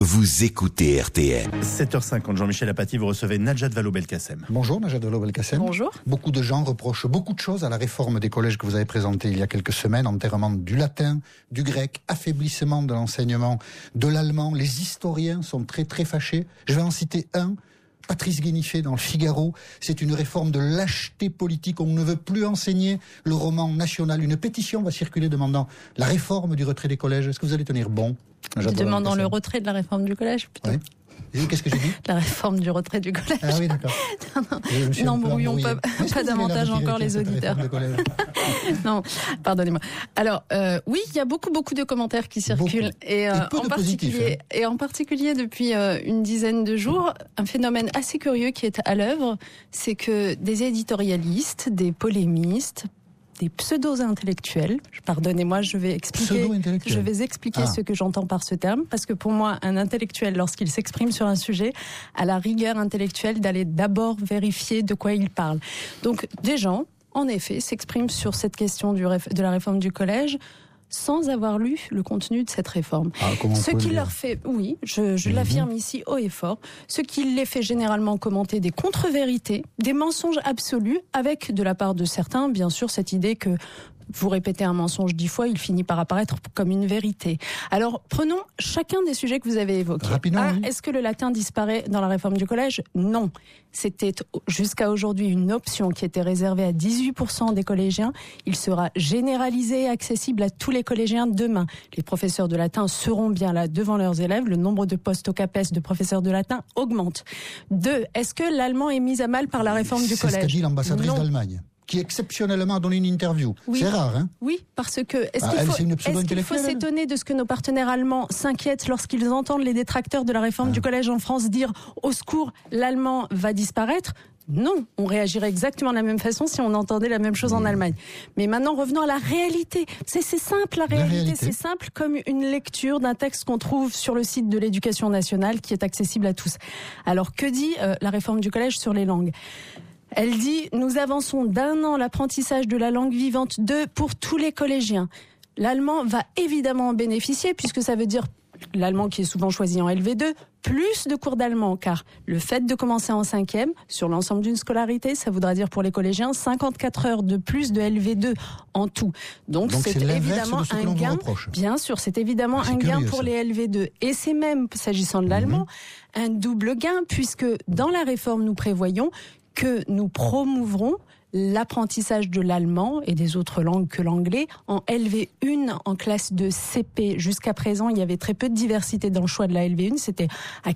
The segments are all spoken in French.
Vous écoutez RTL. 7h50, Jean-Michel Apathy, vous recevez Najat Vallaud-Belkacem. Bonjour Najat Vallaud-Belkacem. Bonjour. Beaucoup de gens reprochent beaucoup de choses à la réforme des collèges que vous avez présentée il y a quelques semaines. Enterrement du latin, du grec, affaiblissement de l'enseignement de l'allemand. Les historiens sont très très fâchés. Je vais en citer un. Patrice Guénifet dans le Figaro, c'est une réforme de lâcheté politique. On ne veut plus enseigner le roman national. Une pétition va circuler demandant la réforme du retrait des collèges. Est-ce que vous allez tenir bon? Demandant le retrait de la réforme du collège, plutôt. Oui. Qu'est-ce que j'ai dit? La réforme du retrait du collège. Ah oui, d'accord. Non, brouillons pas davantage encore les auditeurs. Non, pardonnez-moi. Alors, oui, il y a beaucoup de commentaires qui circulent. Et en particulier depuis une dizaine de jours, un phénomène assez curieux qui est à l'œuvre, c'est que des éditorialistes, des polémistes, des pseudo-intellectuels. Pardonnez-moi, je vais expliquer ce que j'entends par ce terme, parce que pour moi, un intellectuel, lorsqu'il s'exprime sur un sujet, a la rigueur intellectuelle d'aller d'abord vérifier de quoi il parle. Donc, des gens, en effet, s'expriment sur cette question de la réforme du collège, sans avoir lu le contenu de cette réforme. Ce qui leur fait, oui, je l'affirme ici haut et fort, ce qui les fait généralement commenter des contre-vérités, des mensonges absolus, avec de la part de certains, bien sûr, cette idée que vous répétez un mensonge 10 fois, il finit par apparaître comme une vérité. Alors, prenons chacun des sujets que vous avez évoqués. Rapidement, oui. Est-ce que le latin disparaît dans la réforme du collège? Non. C'était jusqu'à aujourd'hui une option qui était réservée à 18% des collégiens. Il sera généralisé et accessible à tous les collégiens demain. Les professeurs de latin seront bien là devant leurs élèves. Le nombre de postes au CAPES de professeurs de latin augmente. 2. Est-ce que l'allemand est mis à mal par la réforme du collège? C'est ce qu'a dit l'ambassadrice d'Allemagne, qui exceptionnellement a donné une interview. Oui. C'est rare, hein? Oui, parce que est-ce qu'il faut s'étonner de ce que nos partenaires allemands s'inquiètent lorsqu'ils entendent les détracteurs de la réforme du collège en France dire « Au secours, l'allemand va disparaître ». Non, on réagirait exactement de la même façon si on entendait la même chose en Allemagne. Mais maintenant, revenons à la réalité. C'est simple, la réalité. C'est simple comme une lecture d'un texte qu'on trouve sur le site de l'Éducation nationale qui est accessible à tous. Alors, que dit la réforme du collège sur les langues ? Elle dit « Nous avançons d'1 an l'apprentissage de la langue vivante pour tous les collégiens. L'allemand va évidemment en bénéficier puisque ça veut dire l'allemand qui est souvent choisi en LV2, plus de cours d'allemand, car le fait de commencer en 5e, sur l'ensemble d'une scolarité, ça voudra dire pour les collégiens 54 heures de plus de LV2 en tout. Donc c'est évidemment un gain. Bien sûr, c'est évidemment un gain pour les LV2. Et c'est même, s'agissant de l'allemand, un double gain, puisque dans la réforme, nous prévoyons que nous promouvrons l'apprentissage de l'allemand et des autres langues que l'anglais en LV1 en classe de CP. Jusqu'à présent, il y avait très peu de diversité dans le choix de la LV1. C'était à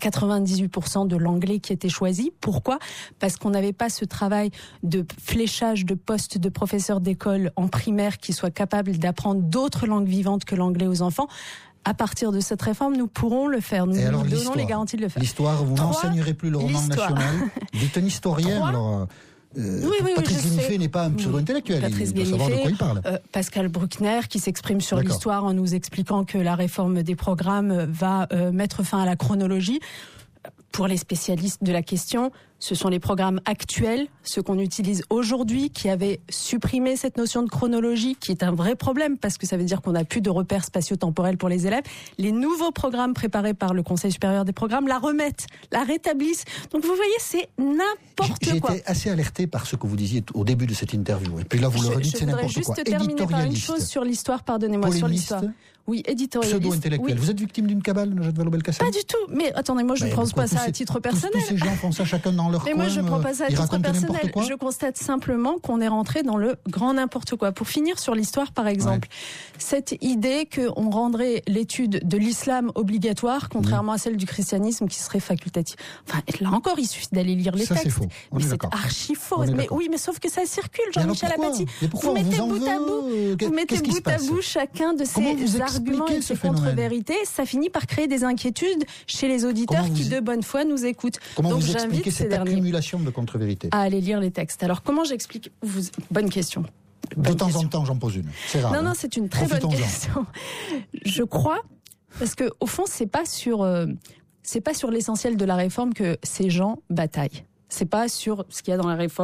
98% de l'anglais qui était choisi. Pourquoi ? Parce qu'on n'avait pas ce travail de fléchage de postes de professeurs d'école en primaire qui soient capables d'apprendre d'autres langues vivantes que l'anglais aux enfants. À partir de cette réforme, nous pourrons le faire. Nous nous donnons les garanties de le faire. L'histoire, vous n'enseignerez plus le roman national. Vous êtes un historien, alors... Patrice Guénifet n'est pas un pseudo-intellectuel, il doit savoir de quoi il parle. Pascal Bruckner qui s'exprime sur l'histoire en nous expliquant que la réforme des programmes va mettre fin à la chronologie. Pour les spécialistes de la question, ce sont les programmes actuels, ceux qu'on utilise aujourd'hui, qui avaient supprimé cette notion de chronologie, qui est un vrai problème, parce que ça veut dire qu'on n'a plus de repères spatio-temporels pour les élèves. Les nouveaux programmes préparés par le Conseil supérieur des programmes la remettent, la rétablissent. Donc vous voyez, c'est n'importe quoi. J'ai été assez alerté par ce que vous disiez au début de cette interview. Et puis là, vous le redites, c'est n'importe quoi. Je voudrais juste terminer par une chose sur l'histoire, pardonnez-moi, sur l'histoire. Oui, éditorialiste. Pseudo-intellectuel. Oui. Vous êtes victime d'une cabale, Najat Vallaud-Belkacem? Pas du tout. Mais attendez, moi, je ne pense pas ça à titre personnel. Tous ces gens font ça chacun dans leur coin. Mais moi, je ne prends pas ça à titre personnel. Je constate simplement qu'on est rentré dans le grand n'importe quoi. Pour finir sur l'histoire, par exemple, cette idée qu'on rendrait l'étude de l'islam obligatoire, contrairement à celle du christianisme qui serait facultative. Enfin, là encore, il suffit d'aller lire les textes. C'est faux. Mais c'est archi faux. Mais oui, mais sauf que ça circule, Jean-Michel Apathy. Vous mettez bout à bout chacun de ces arguments et ces contre-vérités, ça finit par créer des inquiétudes chez les auditeurs qui, de bonne foi, nous écoutent. Comment vous expliquez cette accumulation de contre-vérités? À aller lire les textes. Alors, comment j'explique? Bonne question. De temps en temps, j'en pose une. C'est rare. Non, c'est une très bonne question. Je crois, parce que au fond, c'est pas sur l'essentiel de la réforme que ces gens bataillent. C'est pas sur ce qu'il y a dans la réforme,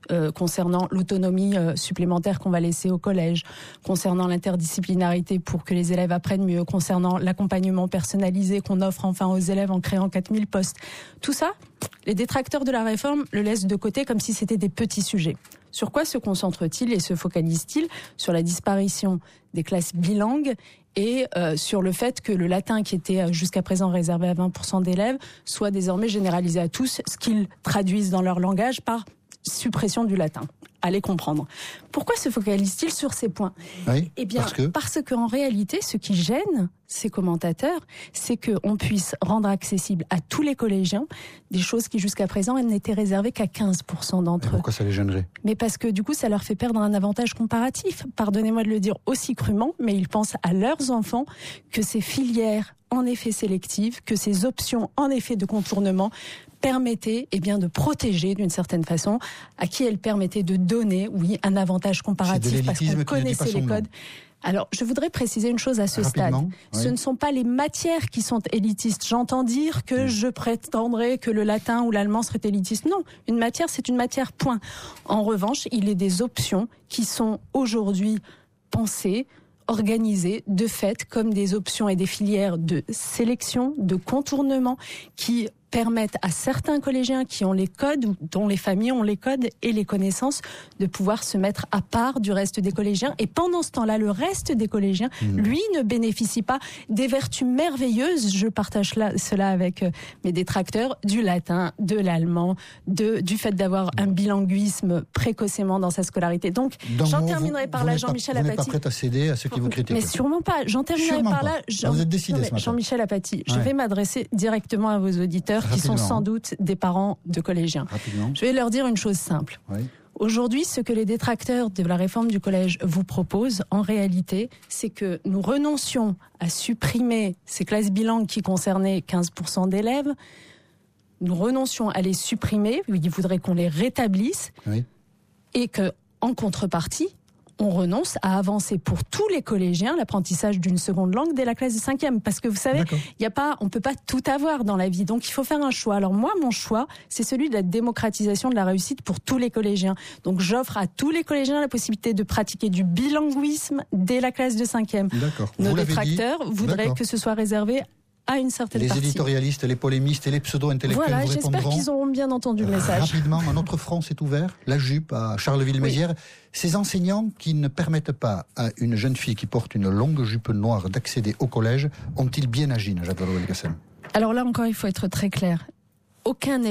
concernant l'autonomie supplémentaire qu'on va laisser au collège, concernant l'interdisciplinarité pour que les élèves apprennent mieux, concernant l'accompagnement personnalisé qu'on offre enfin aux élèves en créant 4000 postes. Tout ça, les détracteurs de la réforme le laissent de côté comme si c'était des petits sujets. Sur quoi se concentrent-ils et se focalisent-ils ? Sur la disparition des classes bilingues et sur le fait que le latin, qui était jusqu'à présent réservé à 20% d'élèves, soit désormais généralisé à tous, ce qu'ils traduisent dans leur langage par suppression du latin. Allez comprendre. Pourquoi se focalise-t-il sur ces points ? Oui, Eh bien, parce qu'en réalité, ce qui gêne ces commentateurs, c'est qu'on puisse rendre accessible à tous les collégiens des choses qui jusqu'à présent n'étaient réservées qu'à 15% d'entre eux. Pourquoi ça les gênerait ? Mais parce que du coup, ça leur fait perdre un avantage comparatif. Pardonnez-moi de le dire aussi crûment, mais ils pensent à leurs enfants que ces filières en effet sélectives, que ces options en effet de contournement permettaient de protéger d'une certaine façon, à qui elles permettaient de donner, oui, un avantage comparatif parce qu'on connaissait les codes. Alors, je voudrais préciser une chose à ce stade. Oui. Ce ne sont pas les matières qui sont élitistes. J'entends dire que je prétendrais que le latin ou l'allemand serait élitiste. Non, une matière, c'est une matière, point. En revanche, il est des options qui sont aujourd'hui pensées, organisées de fait comme des options et des filières de sélection, de contournement qui permettent à certains collégiens qui ont les codes, ou dont les familles ont les codes et les connaissances, de pouvoir se mettre à part du reste des collégiens. Et pendant ce temps-là, le reste des collégiens, lui, ne bénéficie pas des vertus merveilleuses, je partage cela avec mes détracteurs, du latin, de l'allemand, du fait d'avoir un bilinguisme précocement dans sa scolarité. Donc j'en terminerai par là, Jean-Michel Apathy. Vous n'êtes pas prête à céder à ceux qui vous critiquent. Mais sûrement pas. J'en terminerai par là. Vous êtes décidé ce matin. Jean-Michel Apathy, je vais m'adresser directement à vos auditeurs qui sont sans doute des parents de collégiens. Je vais leur dire une chose simple. Oui. Aujourd'hui, ce que les détracteurs de la réforme du collège vous proposent, en réalité, c'est que nous renoncions à supprimer ces classes bilingues qui concernaient 15% d'élèves. Nous renoncions à les supprimer. Ils voudraient qu'on les rétablisse. Oui. Et que, en contrepartie, on renonce à avancer pour tous les collégiens l'apprentissage d'une seconde langue dès la classe de 5e. Parce que vous savez, on peut pas tout avoir dans la vie. Donc il faut faire un choix. Alors moi, mon choix, c'est celui de la démocratisation de la réussite pour tous les collégiens. Donc j'offre à tous les collégiens la possibilité de pratiquer du bilinguisme dès la classe de 5e. Nos détracteurs voudraient que ce soit réservé à une certaine partie. Les éditorialistes, les polémistes et les pseudo-intellectuels vous répondront. J'espère qu'ils auront bien entendu le message. Rapidement, un autre front s'est ouvert, la jupe à Charleville-Mézières. Oui. Ces enseignants qui ne permettent pas à une jeune fille qui porte une longue jupe noire d'accéder au collège, ont-ils bien agi, Najat Vallaud-Belkacem ? Alors là encore, il faut être très clair. Aucune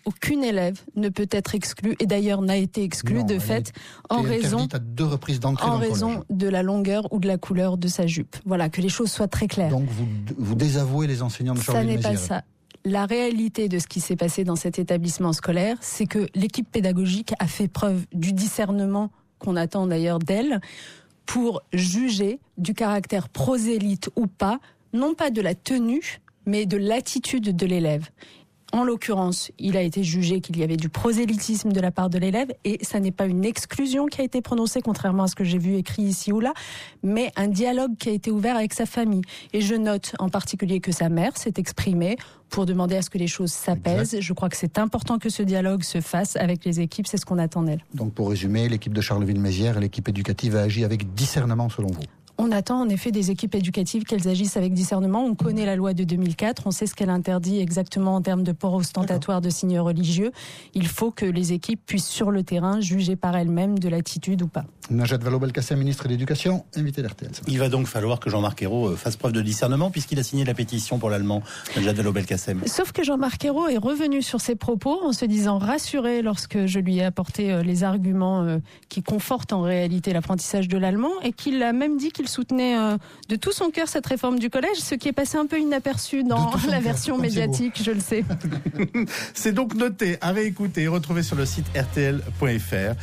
élève ne peut être exclue, et d'ailleurs n'a été exclue de fait en raison à 2 reprises d'entrée en raison de la longueur ou de la couleur de sa jupe. Voilà, que les choses soient très claires. Donc vous désavouez les enseignants de Charleville-Mézières ? Ça n'est pas ça. La réalité de ce qui s'est passé dans cet établissement scolaire, c'est que l'équipe pédagogique a fait preuve du discernement qu'on attend d'ailleurs d'elle pour juger du caractère prosélyte ou pas, non pas de la tenue, mais de l'attitude de l'élève. En l'occurrence, il a été jugé qu'il y avait du prosélytisme de la part de l'élève et ça n'est pas une exclusion qui a été prononcée, contrairement à ce que j'ai vu écrit ici ou là, mais un dialogue qui a été ouvert avec sa famille. Et je note en particulier que sa mère s'est exprimée pour demander à ce que les choses s'apaisent. Exact. Je crois que c'est important que ce dialogue se fasse avec les équipes, c'est ce qu'on attend d'elle. Donc pour résumer, l'équipe de Charleville-Mézières et l'équipe éducative a agi avec discernement selon vous ? On attend en effet des équipes éducatives qu'elles agissent avec discernement. On connaît la loi de 2004, on sait ce qu'elle interdit exactement en termes de port ostentatoire de signes religieux. Il faut que les équipes puissent sur le terrain juger par elles-mêmes de l'attitude ou pas. Najat Vallaud-Belkacem, ministre de l'Éducation, invité d'RTL. Il va donc falloir que Jean-Marc Ayrault fasse preuve de discernement puisqu'il a signé la pétition pour l'allemand, Najat Vallaud-Belkacem. Sauf que Jean-Marc Ayrault est revenu sur ses propos en se disant rassuré lorsque je lui ai apporté les arguments qui confortent en réalité l'apprentissage de l'allemand et qu'il a même dit qu'il soutenait de tout son cœur cette réforme du collège, ce qui est passé un peu inaperçu dans la version médiatique, je le sais. C'est donc noté, à réécouter et retrouver sur le site rtl.fr.